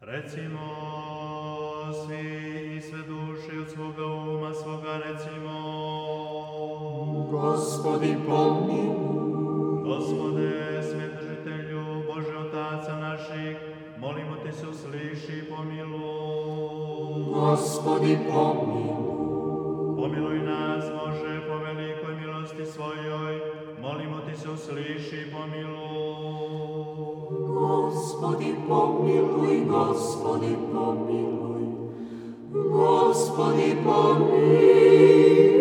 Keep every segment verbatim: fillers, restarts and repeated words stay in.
Recimo svi i sve duše od svoga uma svoga recimo. Gospodi pomiluj. Gospode, svjetržitelju, Bože Otaca naših, molimo Te se usliši i pomiluj. Gospodi pomiluj. Pomiluj nas, Bože, po velikoj milosti svojoj, molimo Ti se usliši i pomiluj. Gospodi pomiluj, Gospodi pomiluj, Gospodi pomiluj.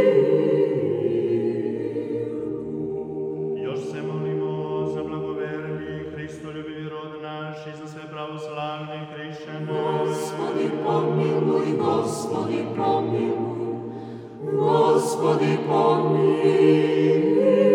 Još se molimo za blagoverni Hristoljubivi rod naš i za sve pravoslavne hrišćane. Gospodi pomiluj, Gospodi pomiluj, Gospodi pomiluj.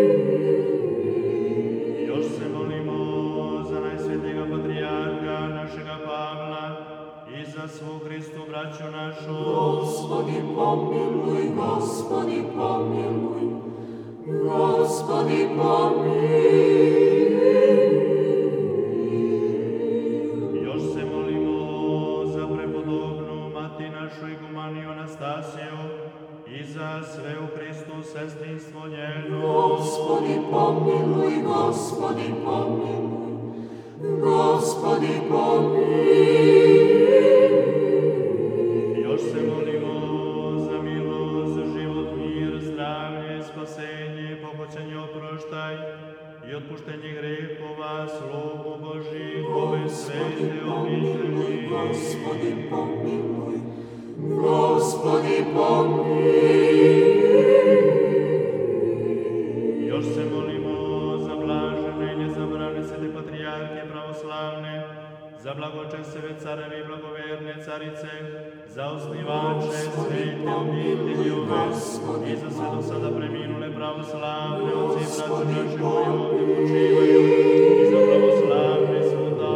Još se molimo za najsvetijega patrijarha našega Pavla i za svu Hristu braću našu. Gospodi pomiluj, Gospodi pomiluj, Gospodi pomiluj. Još se molimo za prepodobnu mati našu igumaniju Anastasiju i za sve u Hristu sestrinstvo njeno. Gospodi pomiluj, Gospodi pomiluj, Gospodi pomiluj. Još se molimo za milost, za život, mir, zdravlje, spasenje, pohoćenje, oproštaj i otpuštenje grehova, slugu Božih, ove svete obitelji. Gospodi pomiluj, Gospodi pomiluj. Još se molimo za blažene i nezabrane svete patrijarke pravoslavne, za blagočeseve carevi i blagoverne carice, za osnivače svete obitelji ove i za sve do sada preminule pravoslavne oci i braće naše koji ovdje počivaju i za pravoslavne svuda.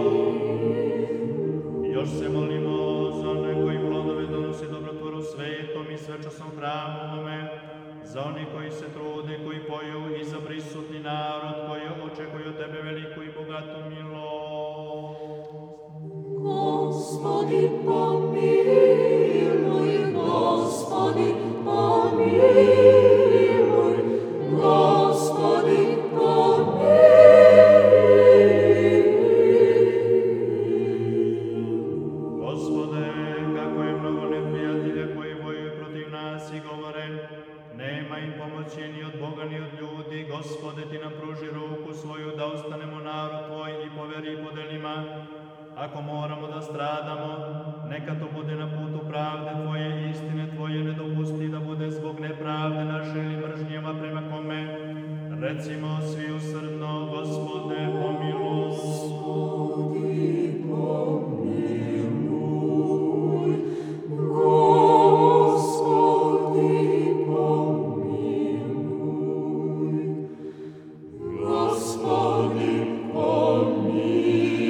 Još se molimo za one koji plodove donosi dobrotvoru svetom i svečasnom hramu ovome, za oni koji se trude, koji poju i za prisutni narod koji očekuju od Tebe veliku i bogatu milost. Gospodi pomiluj, Gospodi pomiluj, Gospodi pomiluj. Gospode, kako je mnogo neprijatelja koji vojuju protiv nas i govore, nema im pomoći ni od Boga ni od ljudi. Gospode, Ti nam pruži ruku svoju da ostanemo narod Tvoj i po veri i po delima. Ako moramo da stradamo, neka to bude na putu pravde Tvoje i istine Tvoje, ne dopusti da bude zbog nepravde naše ili mržnjama prema kome. Recimo svi usrdno, Gospode, pomiluj. Gospodi pomiluj, Gospodi pomiluj, Gospodi pomiluj.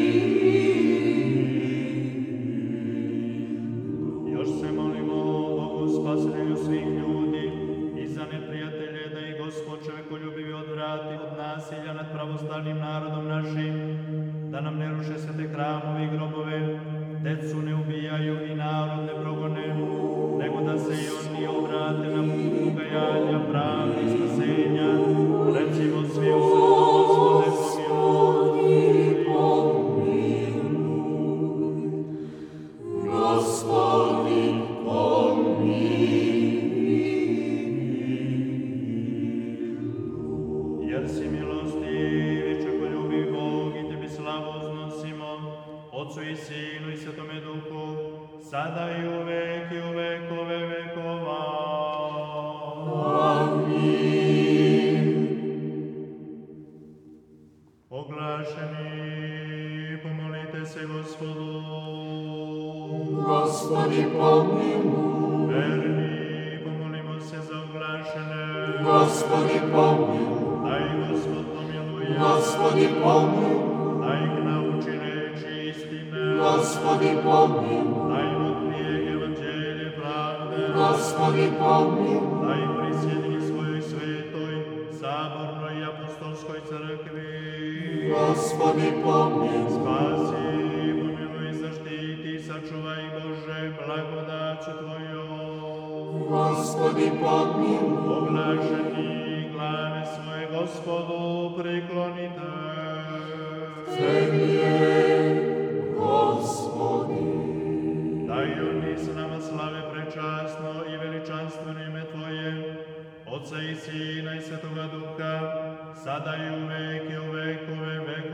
Još se molimo Bogu spasitelju svih ljudi i za neprijatelje da ih Gospod čovekoljubivi odvrati od nasilja nad pravoslavnim narodom našim, da nam ne ruše svete hramove i grobove, decu ne ubijaju i narod ne progone, nego da se i oni obrate na put pokajanja, pravde i spasenja. Recimo svi u srcu, Gospode, pomiluj. Gospodi pomiluj. Jer si milostiv i čovjekoljubiv Bog i Tebi slavu uznosimo, Otcu i Sinu i Svetome Duhu, sada i uvek i u vekove vekova. Amin. Oglašeni, pomolite se Gospodu. Gospodi pomiluj. Verni, pomolimo se za oglašene. Gospodi pomiluj. Daj Gospod pomiluje. Gospodi pomiluj. Daj ih nauči reči istine. Gospodi pomiluj. Daj im otkrije evanđelje pravde. Gospodi pomiluj. Daj ih prisjedini svojoj svetoj, sabornoj i apostolskoj crkvi. Gospodi pomiluj. Spasi, pomiluj, Gospodi pomiluj. Oblaženi glave svoje Gospodu priklonite. Tebi je, Gospodi. Daj oni s nama slave prečasno i veličanstveno ime Tvoje, Otca i Sina i Svetoga Duha, sada i uvek i u vekove vekova.